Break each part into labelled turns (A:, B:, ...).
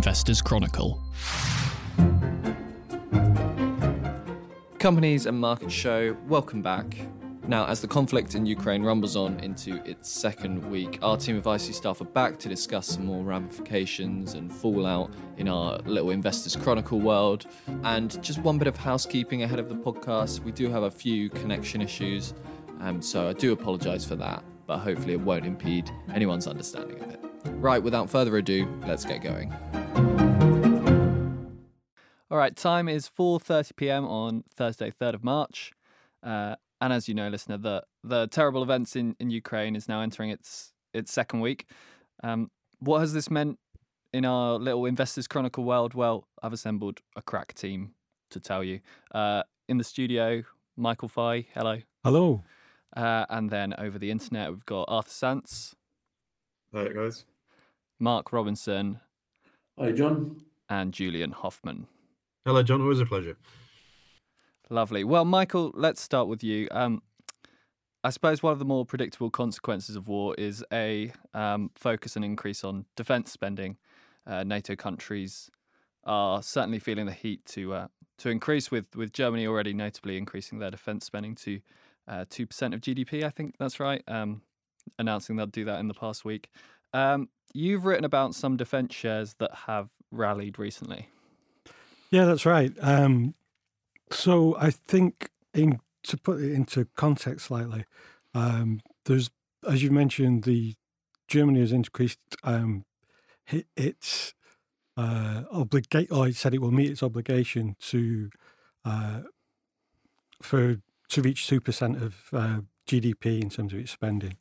A: Investors Chronicle.
B: Companies and Market Show, welcome back. Now, as the conflict in Ukraine rumbles on into its second week, our team of IC staff are back to discuss some more ramifications and fallout in our little Investors Chronicle world. And just one bit of housekeeping ahead of the podcast. We do have a few connection issues, so I do apologise for that, but hopefully it won't impede anyone's understanding of it. Right, without further ado, let's get going. All right, time is 4:30 p.m. on Thursday, 3rd of March. And as you know, listener, the terrible events in Ukraine is now entering its second week. What has this meant in our little Investors Chronicle world? Well, I've assembled a crack team to tell you. In the studio, Michael Fye, hello.
C: Hello.
B: And then over the internet, we've got Arthur Sants.
D: Hi, guys.
B: Mark Robinson.
E: Hi, John.
B: And Julian Hoffman.
D: Hello, John. Always a pleasure.
B: Lovely. Well, Michael, let's start with you. I suppose one of the more predictable consequences of war is a focus and increase on defence spending. NATO countries are certainly feeling the heat to increase, with Germany already notably increasing their defence spending to 2% of GDP. I think that's right. Announcing they'll do that in the past week. You've written about some defence shares that have rallied recently.
C: Yeah, that's right. So I think, to put it into context slightly, there's, as you mentioned, Germany has increased its it said it will meet its obligation to reach 2% of GDP in terms of its spending.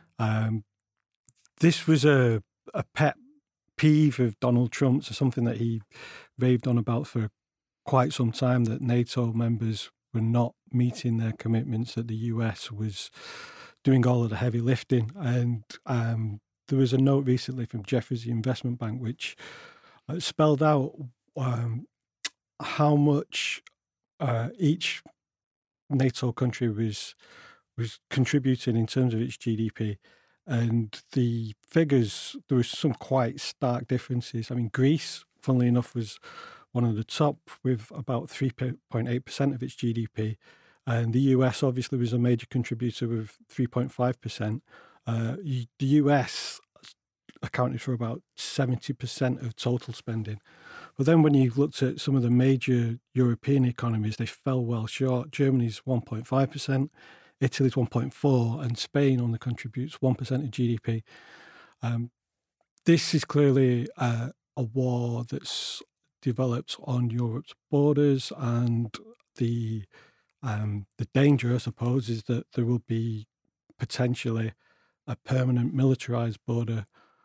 C: This was a pet peeve of Donald Trump's, or something that he raved on about for quite some time, that NATO members were not meeting their commitments, that the US was doing all of the heavy lifting. And there was a note recently from Jefferies, the investment bank, which spelled out how much each NATO country was contributing in terms of its GDP. And the figures, there was some quite stark differences. I mean, Greece, funnily enough, was one of the top with about 3.8% of its GDP. And the US obviously was a major contributor with 3.5%. The US accounted for about 70% of total spending. But then when you looked at some of the major European economies, they fell well short. Germany's 1.5%. Italy's 1.4%, and Spain only contributes 1% of GDP. This is clearly a war that's developed on Europe's borders, and the danger, I suppose, is that there will be potentially a permanent militarized border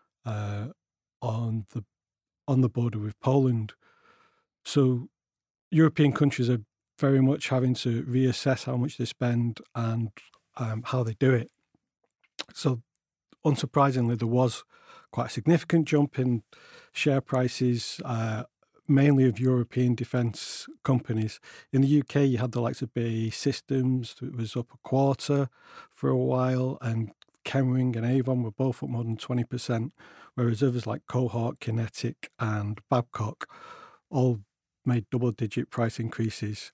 C: on the border with Poland. So European countries are very much having to reassess how much they spend and how they do it. So, unsurprisingly, there was quite a significant jump in share prices, mainly of European defence companies. In the UK, you had the likes of BAE Systems, that was up a quarter for a while, and Chemring and Avon were both up more than 20%, whereas others like Cohort, Kinetic and Babcock all made double-digit price increases.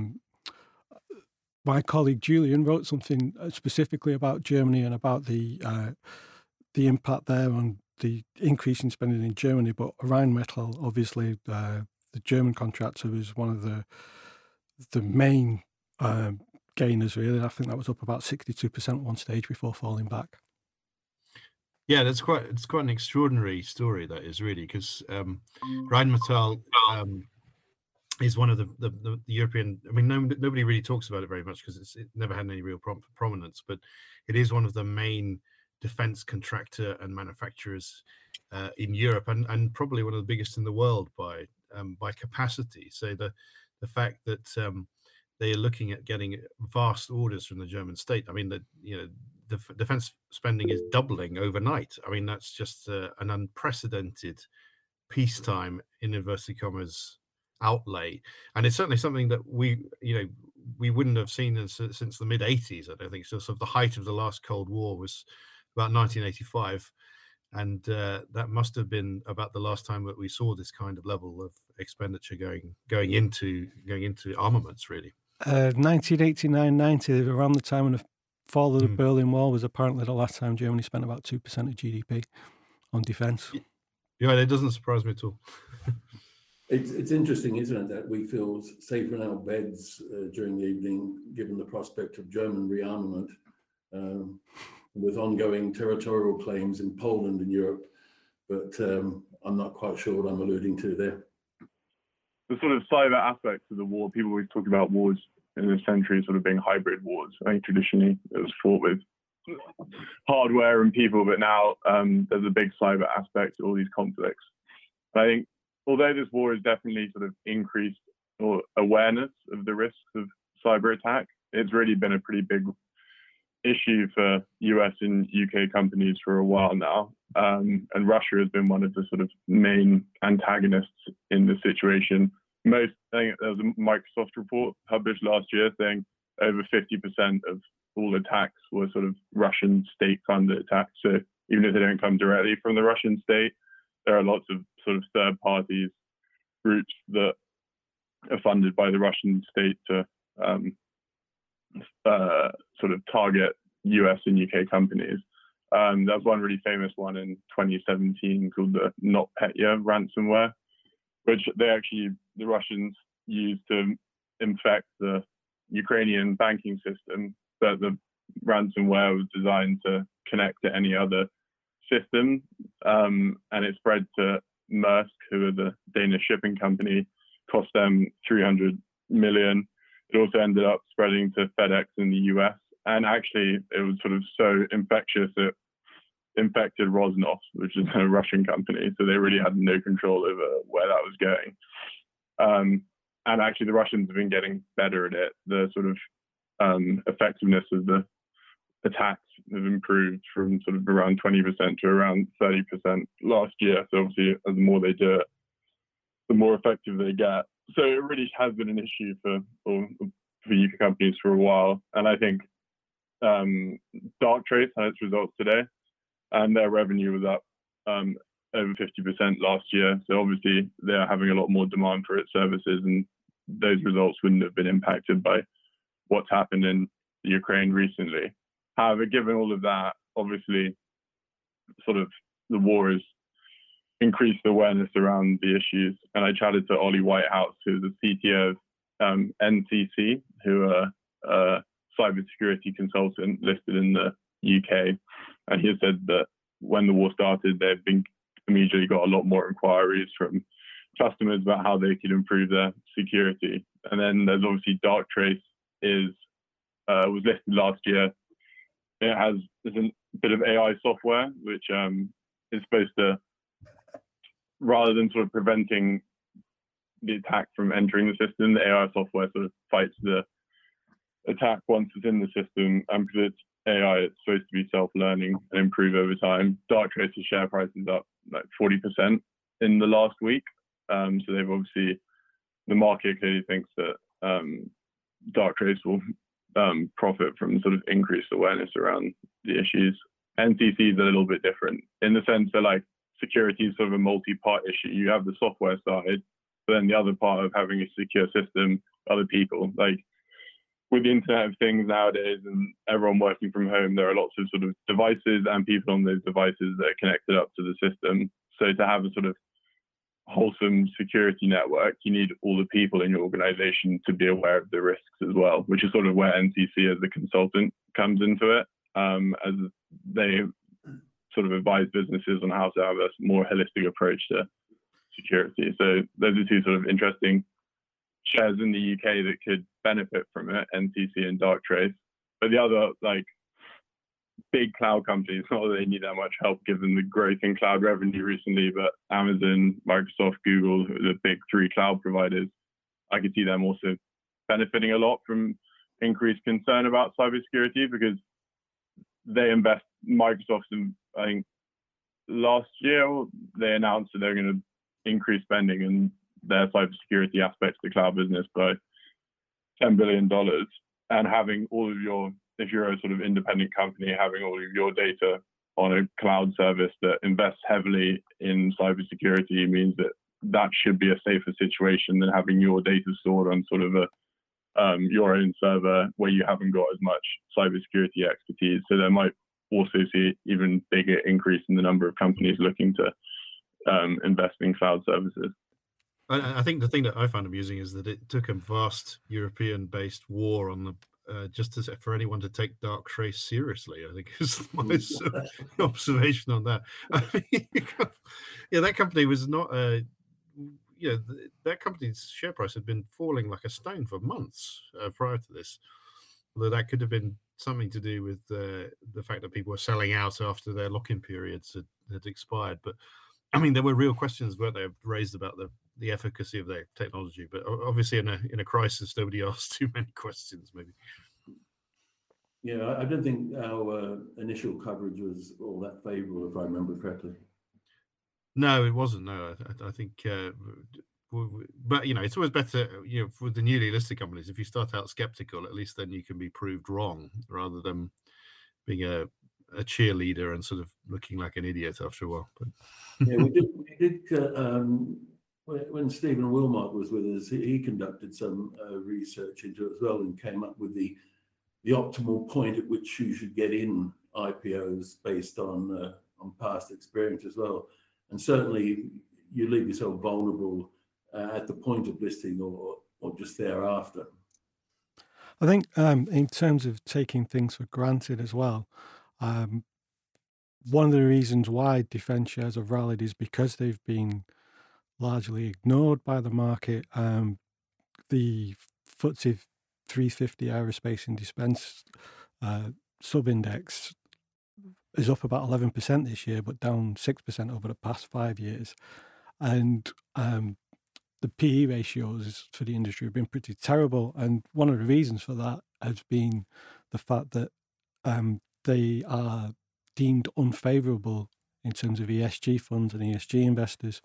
C: My colleague Julian wrote something specifically about Germany and about the impact there on the increase in spending in Germany. But Rheinmetall, obviously, the German contractor, was one of the main gainers, really. I think that was up about 62% at one stage before falling back.
D: Yeah, it's quite an extraordinary story, that is, really, because Rheinmetall is one of the European. I mean, nobody really talks about it very much because it never had any real prominence, but it is one of the main defense contractor and manufacturers in Europe, and probably one of the biggest in the world by capacity. So the fact that they are looking at getting vast orders from the German state. I mean, the defense spending is doubling overnight. I mean, that's just an unprecedented peacetime, in inverted commas, outlay, and it's certainly something that we wouldn't have seen since the mid 80s. I don't think so. Sort of the height of the last Cold War was about 1985, and that must have been about the last time that we saw this kind of level of expenditure going into armaments, really.
C: 1989-90, around the time when the fall of the
D: Mm.
C: Berlin Wall, was apparently the last time Germany spent about 2% of GDP on defence.
D: Yeah, it doesn't surprise me at all.
A: It's interesting, isn't it, that we feel safer in our beds during the evening, given the prospect of German rearmament, with ongoing territorial claims in Poland and Europe. But I'm not quite sure what I'm alluding to there.
E: The sort of cyber aspects of the war, people always talk about wars in this century sort of being hybrid wars. I think traditionally it was fought with hardware and people, but now there's a big cyber aspect to all these conflicts. And I think although this war has definitely sort of increased or awareness of the risks of cyber attack, it's really been a pretty big issue for US and UK companies for a while now. And Russia has been one of the sort of main antagonists in the situation. I think there was a Microsoft report published last year saying over 50% of all attacks were sort of Russian state-funded attacks. So even if they don't come directly from the Russian state, there are lots of sort of third parties, groups that are funded by the Russian state to sort of target US and UK companies. There's one really famous one in 2017 called the NotPetya ransomware, which the Russians used to infect the Ukrainian banking system, but the ransomware was designed to connect to any other system, and it spread to Maersk, who are the Danish shipping company, cost them 300 million. It also ended up spreading to FedEx in the US, and actually it was sort of so infectious it infected Rosneft, which is a Russian company, so they really had no control over where that was going. And actually the Russians have been getting better at it. The sort of effectiveness of the attacks have improved from sort of around 20% to around 30% last year. So obviously, the more they do it, the more effective they get. So it really has been an issue for UK companies for a while. And I think Darktrace had its results today, and their revenue was up over 50% last year. So obviously, they're having a lot more demand for its services, and those results wouldn't have been impacted by what's happened in Ukraine recently. However, given all of that, obviously, sort of the war has increased awareness around the issues. And I chatted to Ollie Whitehouse, who's the CTO of NCC, who are a cybersecurity consultant listed in the UK. And he said that when the war started, they've been immediately got a lot more inquiries from customers about how they could improve their security. And then there's obviously Darktrace was listed last year. It's a bit of AI software, which is supposed to, rather than sort of preventing the attack from entering the system, the AI software sort of fights the attack once it's in the system. And because it's AI, it's supposed to be self-learning and improve over time. Darktrace's share price is up like 40% in the last week. So they've obviously, the market clearly thinks that Darktrace will profit from sort of increased awareness around the issues. NCC is a little bit different in the sense that like security is sort of a multi-part issue. You have the software side, but then the other part of having a secure system, other people, like with the Internet of Things nowadays and everyone working from home, there are lots of sort of devices and people on those devices that are connected up to the system. So to have a sort of wholesome security network, you need all the people in your organization to be aware of the risks as well, which is sort of where NCC as a consultant comes into it, as they sort of advise businesses on how to have a more holistic approach to security. So those are two sort of interesting shares in the UK that could benefit from it, NCC and Darktrace. But the other like big cloud companies, not that they need that much help given the growth in cloud revenue recently, but Amazon, Microsoft, Google, the big three cloud providers, I could see them also benefiting a lot from increased concern about cybersecurity because they invest. Microsoft, I think last year, they announced that they're going to increase spending in their cybersecurity aspects of the cloud business by $10 billion. And having all of your, if you're a sort of independent company, having all of your data on a cloud service that invests heavily in cybersecurity means that should be a safer situation than having your data stored on sort of your own server where you haven't got as much cybersecurity expertise. So there might also see even bigger increase in the number of companies looking to invest in cloud services.
D: I think the thing that I found amusing is that it took a vast European-based war on the for anyone to take Darktrace seriously. I think is my observation on that. I mean, yeah, that company was not that company's share price had been falling like a stone for months prior to this. Although that could have been something to do with the fact that people were selling out after their lock-in periods had expired. But I mean, there were real questions, weren't they, raised about the efficacy of their technology. But obviously, in a crisis, nobody asked too many questions, maybe.
A: Yeah, I don't think our initial coverage was all that favourable, if I remember correctly.
D: No, it wasn't. No, I think, but it's always better, for the newly listed companies. If you start out skeptical, at least then you can be proved wrong, rather than being a cheerleader and sort of looking like an idiot after a while. But
A: yeah, we did. When Stephen Wilmot was with us, he conducted some research into it as well, and came up with the optimal point at which you should get in IPOs based on past experience as well. And certainly, you leave yourself vulnerable at the point of listing or just thereafter.
C: I think in terms of taking things for granted as well, one of the reasons why defence shares have rallied is because they've been largely ignored by the market. The FTSE 350 aerospace and defence sub-index is up about 11% this year, but down 6% over the past 5 years. And the PE ratios for the industry have been pretty terrible. And one of the reasons for that has been the fact that they are deemed unfavourable in terms of ESG funds and ESG investors.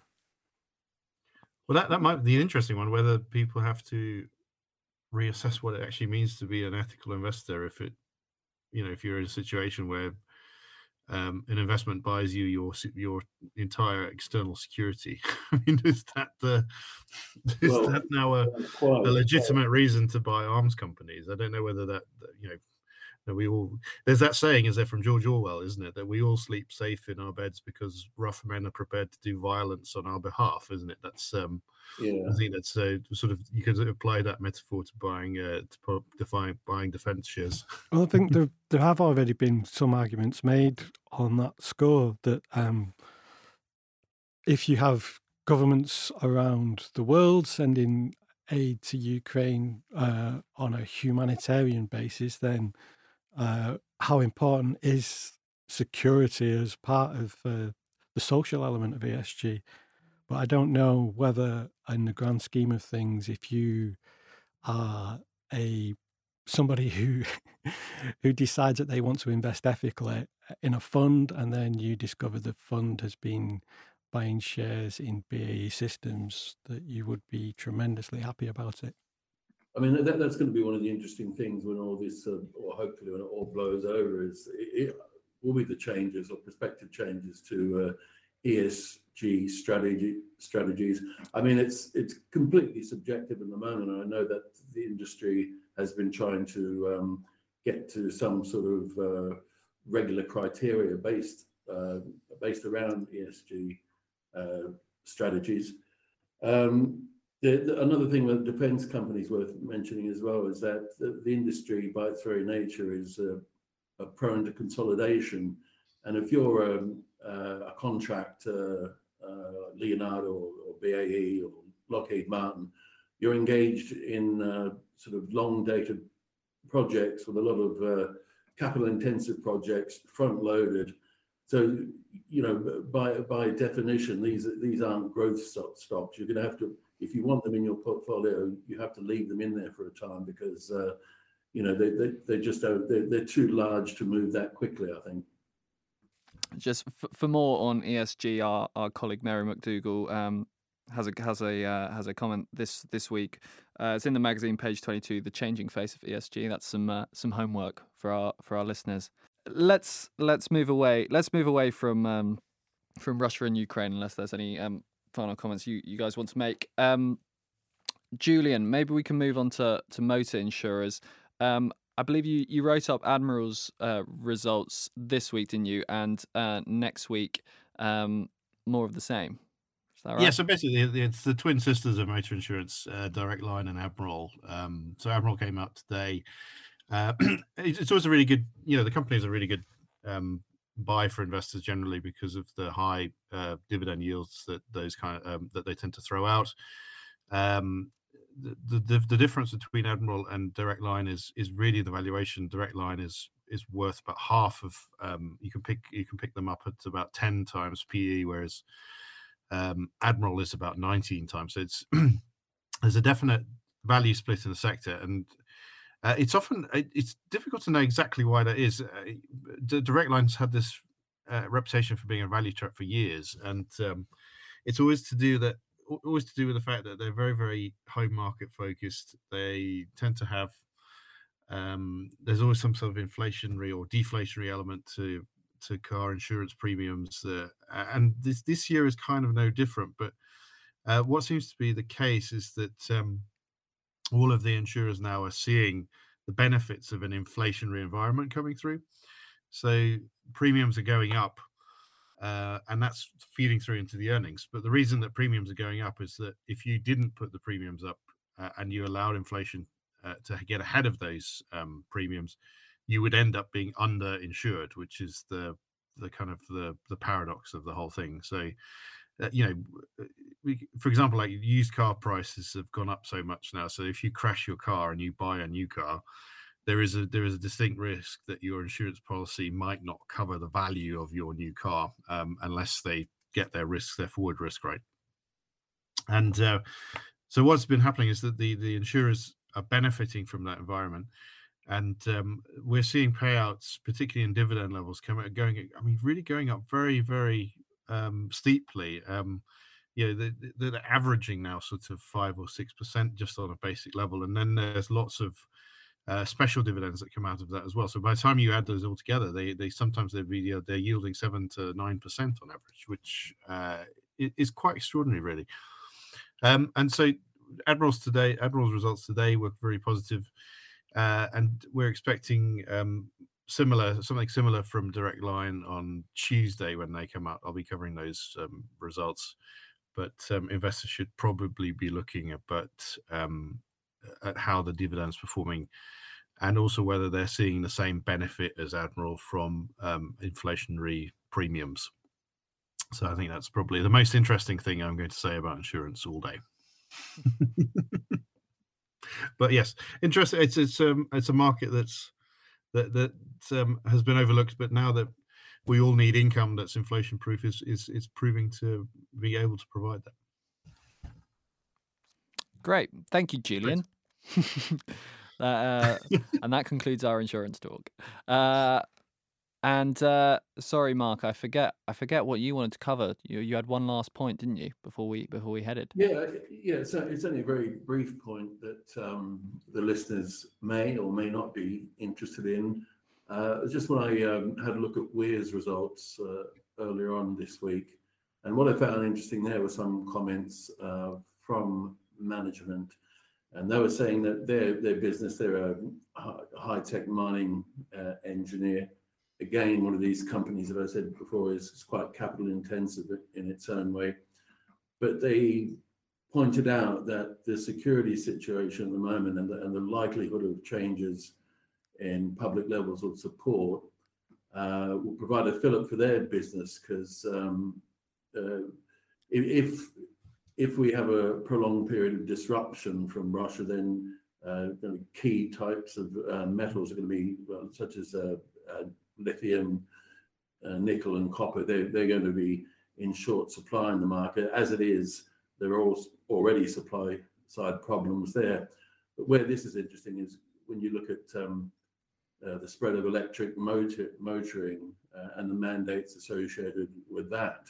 D: Well, that might be an interesting one, whether people have to reassess what it actually means to be an ethical investor. If you're in a situation where an investment buys you your entire external security. I mean, is that now a legitimate reason to buy arms companies? I don't know whether that there's that saying, is there, from George Orwell, isn't it, that we all sleep safe in our beds because rough men are prepared to do violence on our behalf, isn't it? That's I think that's sort of, you could apply that metaphor to buying defence shares.
C: Well, I think there have already been some arguments made on that score that if you have governments around the world sending aid to Ukraine on a humanitarian basis, then how important is security as part of the social element of ESG? But I don't know whether, in the grand scheme of things, if you are somebody who decides that they want to invest ethically in a fund, and then you discover the fund has been buying shares in BAE Systems, that you would be tremendously happy about it.
A: I mean, that's going to be one of the interesting things when all this, or hopefully when it all blows over, is it will be the changes or prospective changes to ESG strategies. I mean, it's completely subjective at the moment. And I know that the industry has been trying to get to some sort of regular criteria based around ESG strategies. Another thing with defence companies worth mentioning as well is that the industry, by its very nature, is prone to consolidation. And if you're a contractor, Leonardo or BAE or Lockheed Martin, you're engaged in sort of long-dated projects with a lot of capital-intensive projects, front-loaded. So, by definition, these aren't growth stocks. You're going to have to, if you want them in your portfolio, you have to leave them in there for a time because, they just don't, they're too large to move that quickly, I think.
B: Just for more on ESG, our colleague Mary McDougall has a comment this week. It's in the magazine, page 22, The Changing Face of ESG. That's some homework for our listeners. let's move away. Let's move away from Russia and Ukraine, unless there's any final comments you guys want to make. Julian, maybe we can move on to motor insurers. I believe you wrote up Admiral's results this week, didn't you? And next week, more of the same. Is that right?
D: Yeah, so basically it's the twin sisters of motor insurance, Direct Line and Admiral. So Admiral came out today. It's always a really good, the company is a really good buy for investors generally because of the high dividend yields that those that they tend to throw out. The difference between Admiral and Direct Line is really the valuation. Direct Line is worth about half of. You can pick them up at about 10 times PE, whereas Admiral is about 19 times. So it's there's a definite value split in the sector, and it's difficult to know exactly why that is. Direct Line's had this reputation for being a value trap for years, and it's always to do with the fact that they're very, very home market focused. They tend to have there's always some sort of inflationary or deflationary element to car insurance premiums, and this year is kind of no different. But what seems to be the case is that all of the insurers now are seeing the benefits of an inflationary environment coming through. So premiums are going up, and that's feeding through into the earnings. But the reason that premiums are going up is that if you didn't put the premiums up and you allowed inflation to get ahead of those premiums, you would end up being underinsured, which is the kind of the paradox of the whole thing. So, for example, like used car prices have gone up so much now. So if you crash your car and you buy a new car, there is a distinct risk that your insurance policy might not cover the value of your new car unless they get their forward risk right. And so what's been happening is that the insurers are benefiting from that environment. And we're seeing payouts, particularly in dividend levels, really going up very, very steeply. They're averaging now sort of 5 or 6% just on a basic level, and then there's lots of special dividends that come out of that as well. So by the time you add those all together, they're yielding 7 to 9% on average, which is quite extraordinary, really. And so Admiral's results today were very positive. And we're expecting something similar from Direct Line on Tuesday when they come out. I'll be covering those results, but investors should probably be looking at how the dividend's performing, and also whether they're seeing the same benefit as Admiral from inflationary premiums. So I think that's probably the most interesting thing I'm going to say about insurance all day. But yes, interesting. It's a market that has been overlooked, but now that we all need income that's inflation proof, is proving to be able to provide that.
B: Great, thank you, Julian. And that concludes our insurance talk. And sorry, Mark, I forget what you wanted to cover. You had one last point, didn't you, before we headed?
A: Yeah. So it's only a very brief point that the listeners may or may not be interested in. Just when I had a look at Weir's results earlier on this week, and what I found interesting there were some comments from management, and they were saying that their business, they're a high-tech mining engineer. Again, one of these companies that I said before is quite capital intensive in its own way. But they pointed out that the security situation at the moment and the likelihood of changes in public levels of support will provide a fillip for their business, because if we have a prolonged period of disruption from Russia, then key types of metals are going to be, such as lithium, nickel and copper, they're going to be in short supply in the market. As it is, there are already supply side problems there. But where this is interesting is when you look at the spread of electric motoring and the mandates associated with that,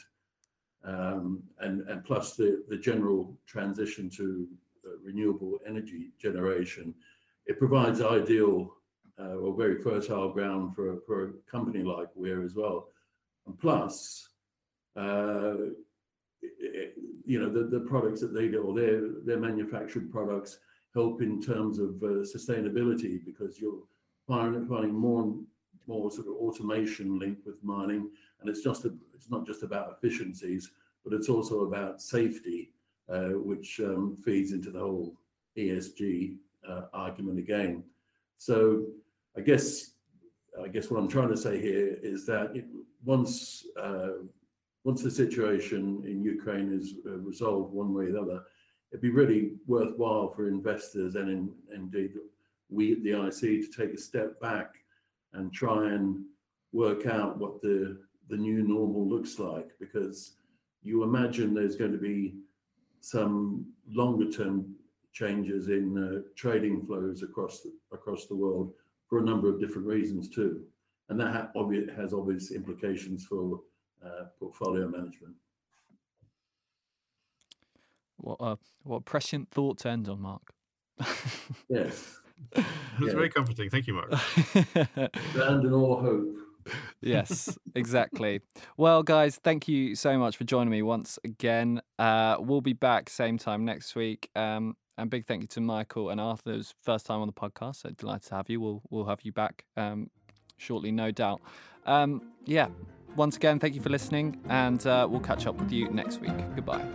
A: and plus the general transition to renewable energy generation, it provides ideal or very fertile ground for a company like Weir as well. And plus, the products that they do, or their manufactured products, help in terms of sustainability, because you're finding more and more sort of automation linked with mining, and it's not just about efficiencies, but it's also about safety, which feeds into the whole ESG argument again. So I guess what I'm trying to say here is that once the situation in Ukraine is resolved one way or the other, it'd be really worthwhile for investors and indeed we at the IC to take a step back and try and work out what the new normal looks like, because you imagine there's going to be some longer term changes in trading flows across the world for a number of different reasons too, and that has obvious implications for portfolio management.
B: What prescient thought to end on, Mark.
A: Yes.
D: That's very comforting. Thank you, Mark.
A: Ground in all hope.
B: Yes, exactly. Well, guys, thank you so much for joining me once again. We'll be back same time next week. And big thank you to Michael and Arthur's first time on the podcast. So delighted to have you. We'll have you back shortly, no doubt. Once again, thank you for listening, and we'll catch up with you next week. Goodbye.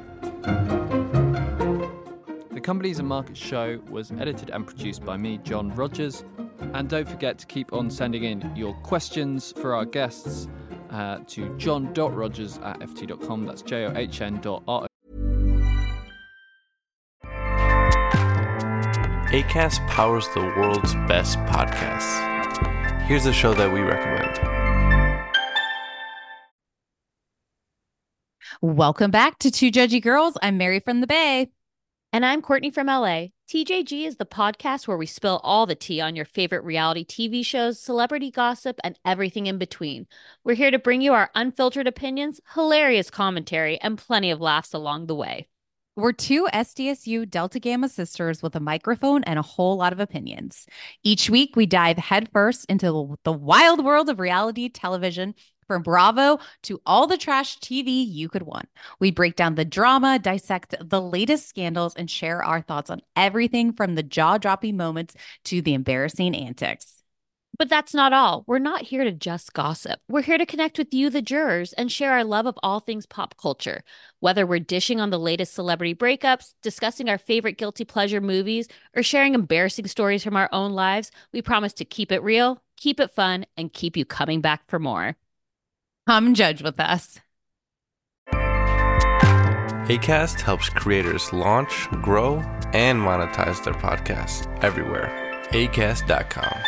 B: The Companies and Markets Show was edited and produced by me, John Rogers. And don't forget to keep on sending in your questions for our guests to john.rogers@ft.com. That's john.ro.
F: Acast powers the world's best podcasts. Here's a show that we recommend.
G: Welcome back to Two Judgy Girls. I'm Mary from the Bay.
H: And I'm Courtney from LA. TJG is the podcast where we spill all the tea on your favorite reality TV shows, celebrity gossip, and everything in between. We're here to bring you our unfiltered opinions, hilarious commentary, and plenty of laughs along the way.
G: We're two SDSU Delta Gamma sisters with a microphone and a whole lot of opinions. Each week, we dive headfirst into the wild world of reality television, from Bravo to all the trash TV you could want. We break down the drama, dissect the latest scandals, and share our thoughts on everything from the jaw-dropping moments to the embarrassing antics.
H: But that's not all. We're not here to just gossip. We're here to connect with you, the jurors, and share our love of all things pop culture. Whether we're dishing on the latest celebrity breakups, discussing our favorite guilty pleasure movies, or sharing embarrassing stories from our own lives, we promise to keep it real, keep it fun, and keep you coming back for more.
G: Come judge with us.
F: Acast helps creators launch, grow, and monetize their podcasts everywhere. Acast.com.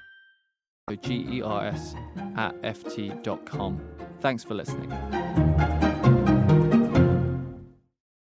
B: GERS@ft.com. Thanks for listening.